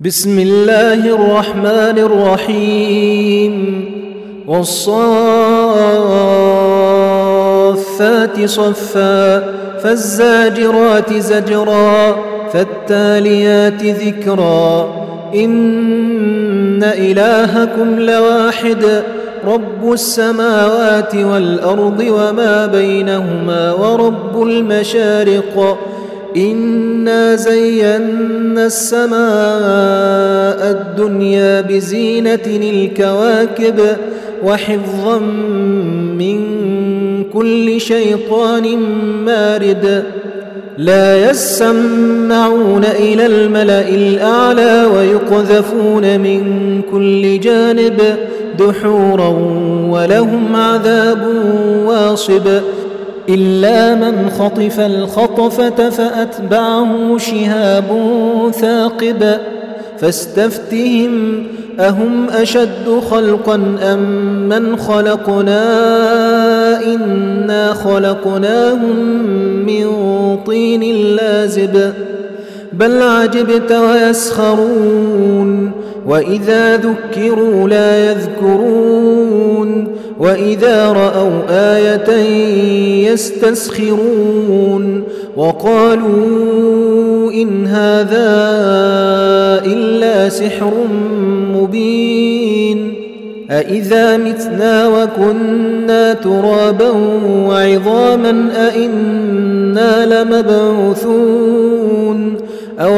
بسم الله الرحمن الرحيم والصافات صفا فالزاجرات زجرا فالتاليات ذكرا إن إلهكم لواحد رب السماوات والأرض وما بينهما ورب المشارق إنا زينا السماء الدنيا بزينة الكواكب وحفظا من كل شيطان مارد لا يسمعون إلى الملأ الأعلى ويقذفون من كل جانب دحورا ولهم عذاب واصب إلا من خطف الخطفة فأتبعه شهاب ثاقب فاستفتهم أهم أشد خلقا أم من خلقنا إنا خلقناهم من طين لازب بل عجبت ويسخرون وإذا ذكروا لا يذكرون وإذا رأوا آية يستسخرون وقالوا إن هذا إلا سحر مبين أإذا متنا وكنا ترابا وعظاما أإنا لمبعوثون أو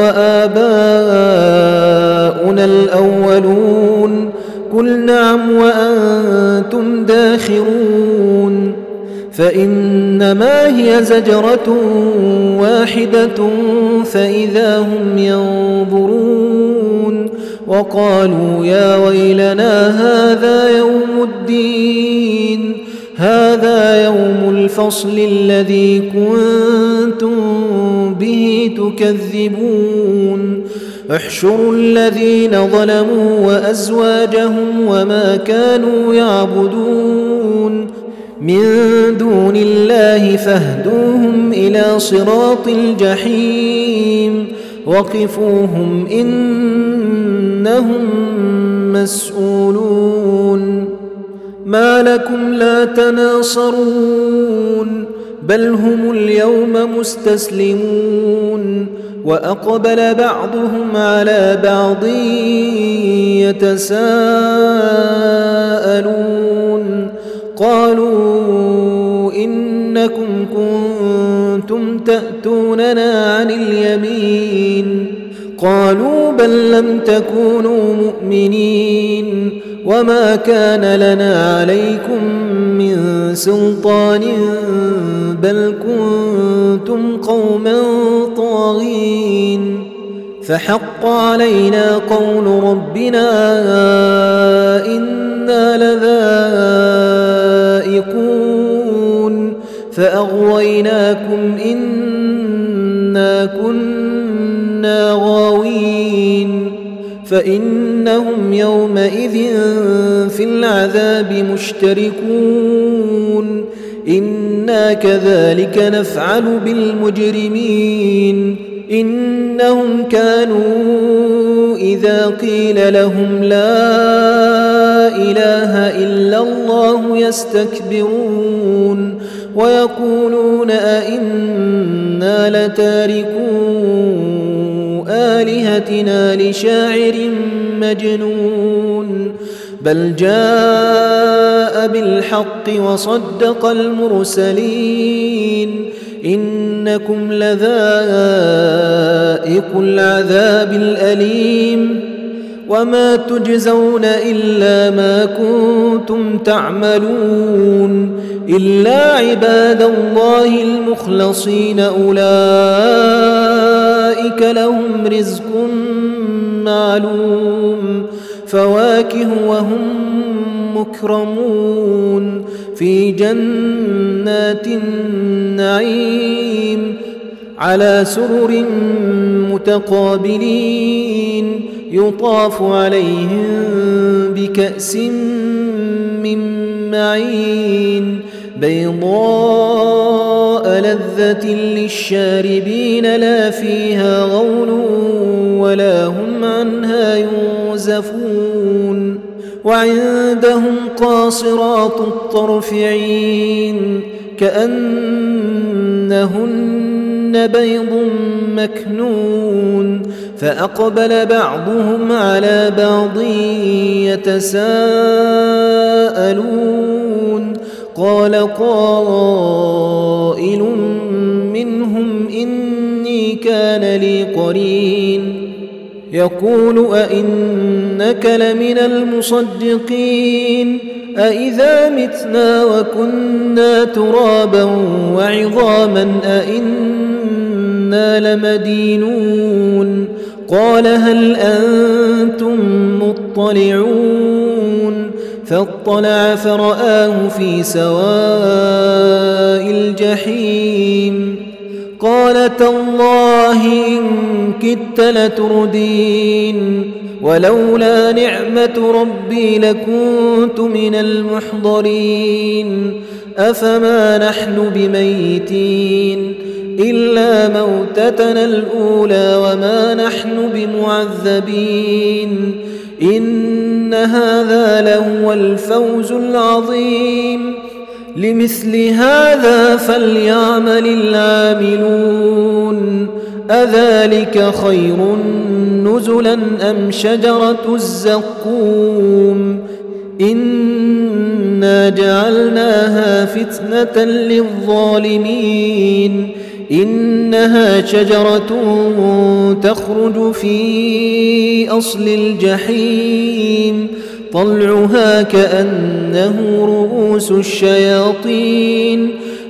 آباؤنا الأولون قل نعم وأنتم داخرون فإنما هي زجرة واحدة فإذا هم ينظرون وقالوا يا ويلنا هذا يوم الدين هذا يوم الفصل الذي كنتم به تكذبون احشروا الذين ظلموا وأزواجهم وما كانوا يعبدون من دون الله فاهدوهم إلى صراط الجحيم وقفوهم إنهم مسؤولون ما لكم لا تناصرون بل هم اليوم مستسلمون وأقبل بعضهم على بعض يتساءلون قالوا إنكم كنتم تأتوننا عن اليمين قالوا بل لم تكونوا مؤمنين وما كان لنا عليكم من سلطان بل كنتم قوما طاغين فحق علينا قول ربنا إنا لذائقون فأغويناكم إنا كنا غاوين فإنهم يومئذ في العذاب مشتركون إنا كذلك نفعل بالمجرمين إنهم كانوا إذا قيل لهم لا إله إلا الله يستكبرون ويقولون أئنا لتاركو آلهتنا لشاعر مجنون بل جاء بالحق وصدق المرسلين إنكم لذائق العذاب الأليم وما تجزون إلا ما كنتم تعملون إلا عباد الله المخلصين أولئك لهم رزق معلوم فواكه وهم مكرمون في جنات النعيم على سرر متقابلين يطاف عليهم بكأس من معين بيضاء لذة للشاربين لا فيها غول ولا هم عنها ينزفون وعندهم قاصرات الطرف عين كأنهن بيض مكنون فأقبل بعضهم على بعض يتساءلون قال قائل منهم إني كان لي قرين يقول أئنك لمن المصدقين أئذا متنا وكنا ترابا وعظاما أئنا لمدينون قال هل أنتم مطلعون فاطلع فرآه في سواء الجحيم قال تالله إن كدت لتردين ولولا نعمة ربي لكنت من المحضرين أفما نحن بميتين إلا موتتنا الأولى وما نحن بمعذبين إن هذا لهو الفوز العظيم لمثل هذا فليعمل العاملون أذلك خير نزلا أم شجرة الزقوم إنا جعلناها فتنة للظالمين إنها شجرة تخرج في أصل الجحيم طلعها كأنه رؤوس الشياطين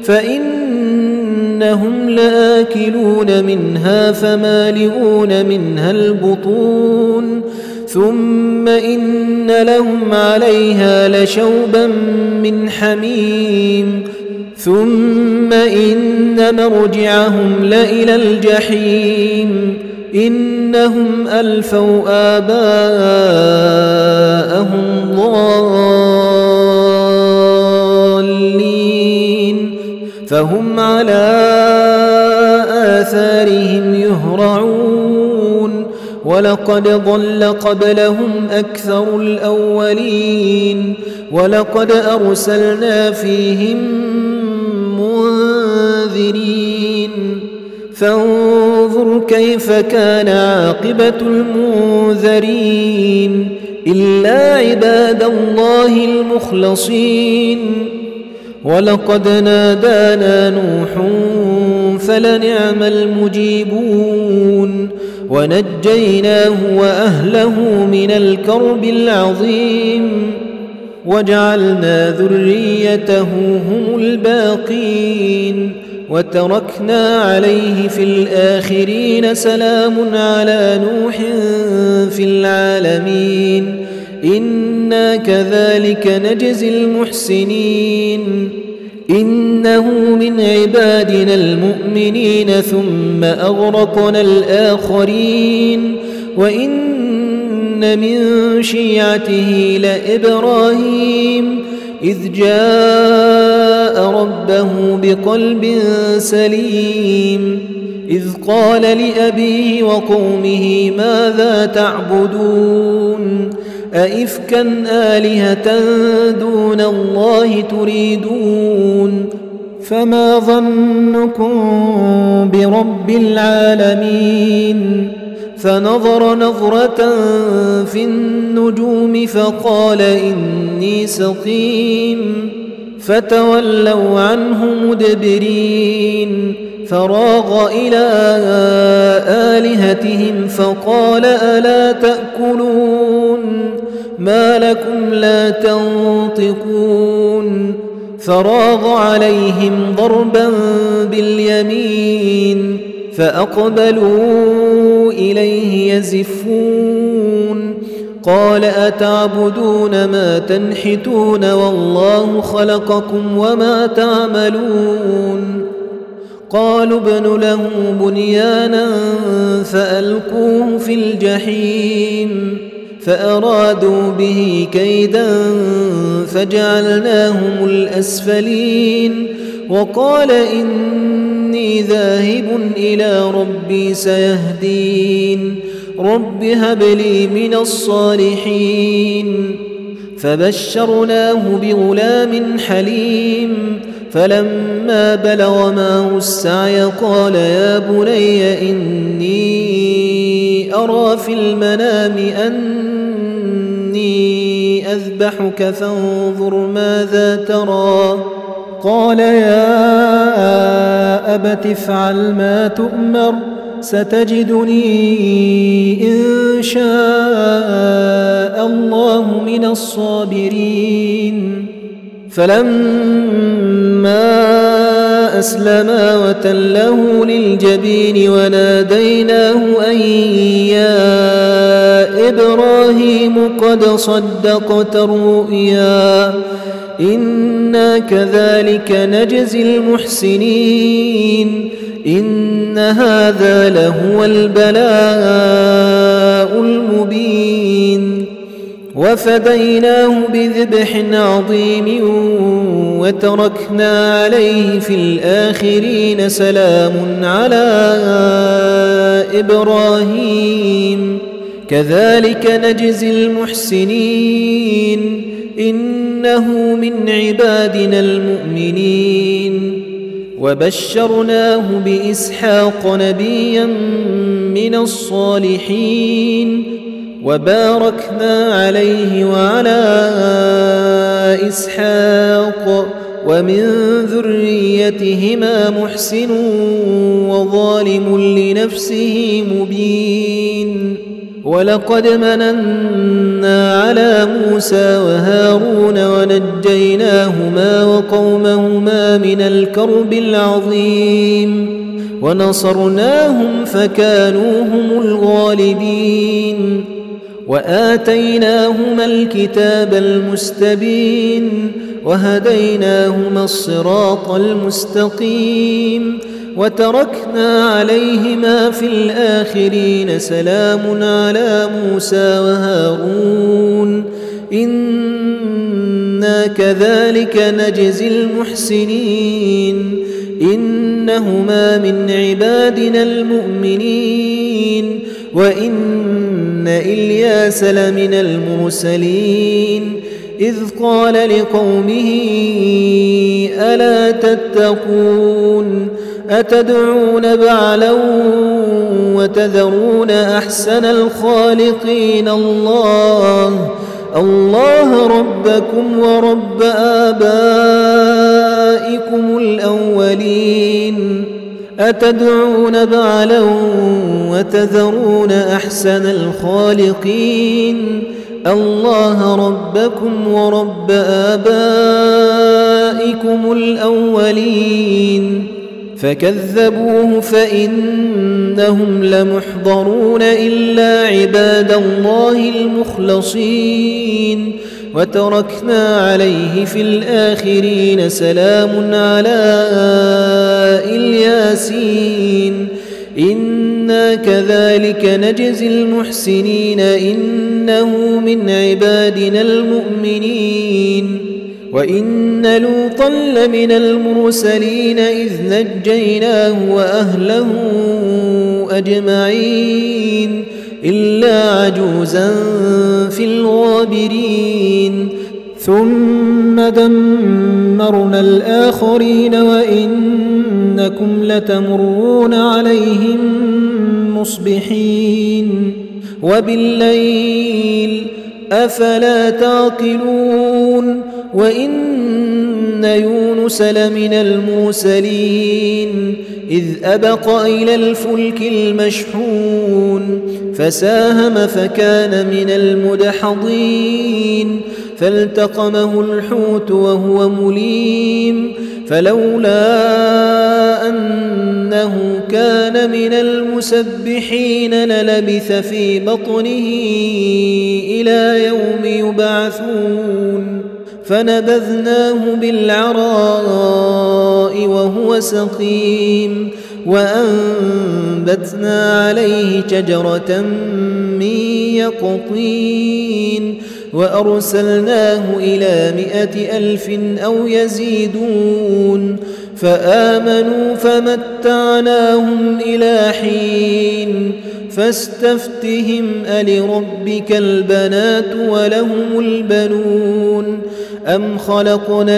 فإنهم لآكلون منها فمالئون منها البطون ثم إن لهم عليها لشوبا من حميم ثم إن مرجعهم لإلى الجحيم إنهم ألفوا آباءهم ضالين فهم على آثارهم يهرعون ولقد ضل قبلهم أكثر الأولين ولقد أرسلنا فيهم منذرين فانظر كيف كان عاقبة المنذرين إلا عباد الله المخلصين ولقد نادانا نوح فلنعم المجيبون ونجيناه وأهله من الكرب العظيم وجعلنا ذريته هم الباقين وتركنا عليه في الآخرين سلام على نوح في العالمين إنا كذلك نجزي المحسنين إنه من عبادنا المؤمنين ثم أغرقنا الآخرين وإن من شيعته لإبراهيم إذ جاء ربه بقلب سليم إذ قال لأبيه وقومه ماذا تعبدون أئفكا آلهة دون الله تريدون فما ظنكم برب العالمين فنظر نظرة في النجوم فقال إني سقيم فتولوا عنه مدبرين فراغ إلى آلهتهم فقال ألا تأكلون ما لكم لا تنطقون فراغ عليهم ضربا باليمين فأقبلوا إليه يزفون قال أتعبدون ما تنحتون والله خلقكم وما تعملون قالوا ابن له بنيانا فألقوه في الجحيم فأرادوا به كيدا فجعلناهم الأسفلين وقال إني ذاهب إلى ربي سيهدين رب هب لي من الصالحين. فبشرناه بغلام حليم. فلما بلغ معه السعي قال يا بني إني أرى في المنام أني أذبحك فانظر ماذا ترى. قال يا أبت افعل ما تؤمر ستجدني إن شاء الله من الصابرين. فلما أسلما وتله للجبين وناديناه أن يا إبراهيم قد صدقت الرؤيا إنا كذلك نجزي المحسنين إن هذا لهو البلاء المبين. وفديناه بذبح عظيم وتركنا عليه في الآخرين سلام على إبراهيم كذلك نجزي المحسنين إنه من عبادنا المؤمنين. وبشرناه بإسحاق نبيا من الصالحين وباركنا عليه وعلى إسحاق ومن ذريتهما محسن وظالم لنفسه مبين. ولقد مننا على موسى وهارون ونجيناهما وقومهما من الكرب العظيم ونصرناهم فكانوا هم الغالبين. وآتيناهما الكتاب المستبين وهديناهما الصراط المستقيم وتركنا عليهما في الآخرين سلام على موسى وهارون إنا كذلك نجزي المحسنين إنهما من عبادنا المؤمنين. وإن إلياس لمن المرسلين إذ قال لقومه ألا تتقون أتدعون بعلا وتذرون أحسن الخالقين الله ربكم ورب آبائكم الأولين أتدعون بعلا وتذرون أحسن الخالقين الله ربكم ورب آبائكم الأولين. فكذبوه فإنهم لمحضرون إلا عباد الله المخلصين وتركنا عليه في الآخرين سلام على الياسين إنا كذلك نجزي المحسنين إنه من عبادنا المؤمنين. وإن لوطا لمن المرسلين إذ نجيناه وأهله أجمعين إلا عجوزا في الغابرين. ثم دمرنا الآخرين وإنكم لتمرون عليهم مصبحين وبالليل أفلا تعقلون. وإن يونس لمن المرسلين إذ أبق إلى الفلك المشحون فساهم فكان من المدحضين فالتقمه الحوت وهو مليم فلولا أنه كان من المسبحين للبث في بطنه إلى يوم يبعثون فنبذناه بالعراء وهو سقيم وأنبتنا عليه شجرة من يقطين وأرسلناه إلى 100,000 أو يزيدون فآمنوا فمتعناهم إلى حين فاستفتهم ألربك البنات ولهم البنون أم خلقنا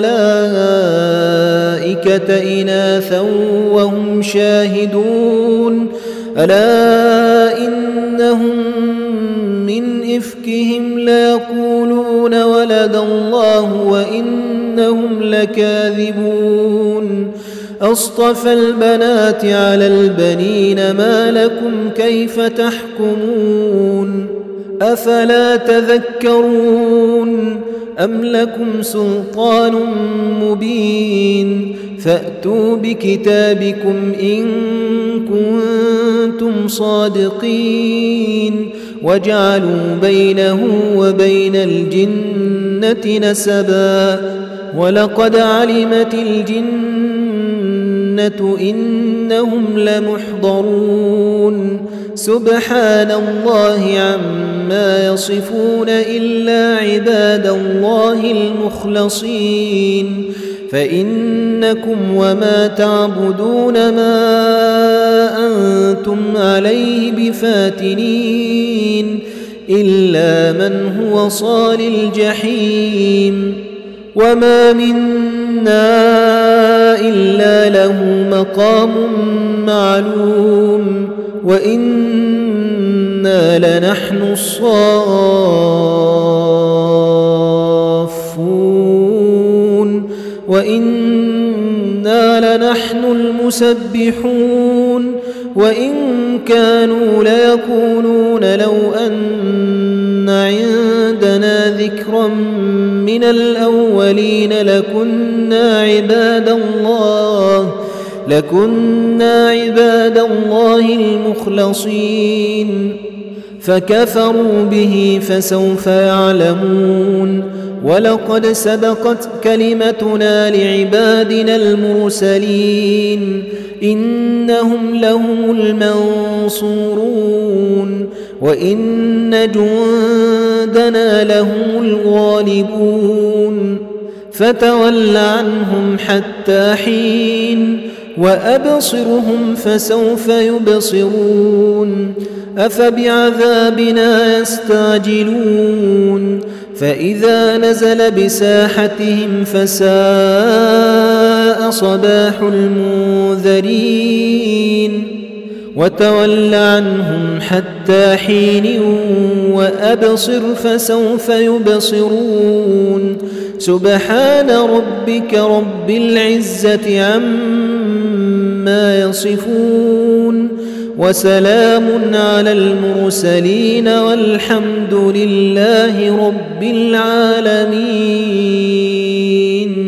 الملائكة إناثا وهم شاهدون ألا إنهم من إفكهم ليقولون ولد الله وإنهم لكاذبون أصطفى البنات على البنين ما لكم كيف تحكمون أفلا تذكرون أم لكم سلطان مبين فأتوا بكتابكم إن كنتم صادقين وجعلوا بينه وبين الجنة نسبا ولقد علمت الجنة إنهم لمحضرون سبحان الله عما يصفون إلا عباد الله المخلصين فإنكم وما تعبدون ما أنتم عليه بفاتنين إلا من هو صال الجحيم وما منا إلا له مقام معلوم وإنا لنحن الصافون وإنا لنحن المسبحون وإن كانوا ليقولون لو أن عندنا ذكرا من الأولين لكنا عباد الله المخلصين فكفروا به فسوف يعلمون ولقد سبقت كلمتنا لعبادنا المرسلين إنهم لهم المنصورون وإن جندنا لهم الغالبون فتول عنهم حتى حين وأبصرهم فسوف يبصرون أفبعذابنا يستعجلون فإذا نزل بساحتهم فساء صباح المنذرين وتول عنهم حتى حين وأبصر فسوف يبصرون سبحان ربك رب العزة عما يصفون وسلام على المرسلين والحمد لله رب العالمين.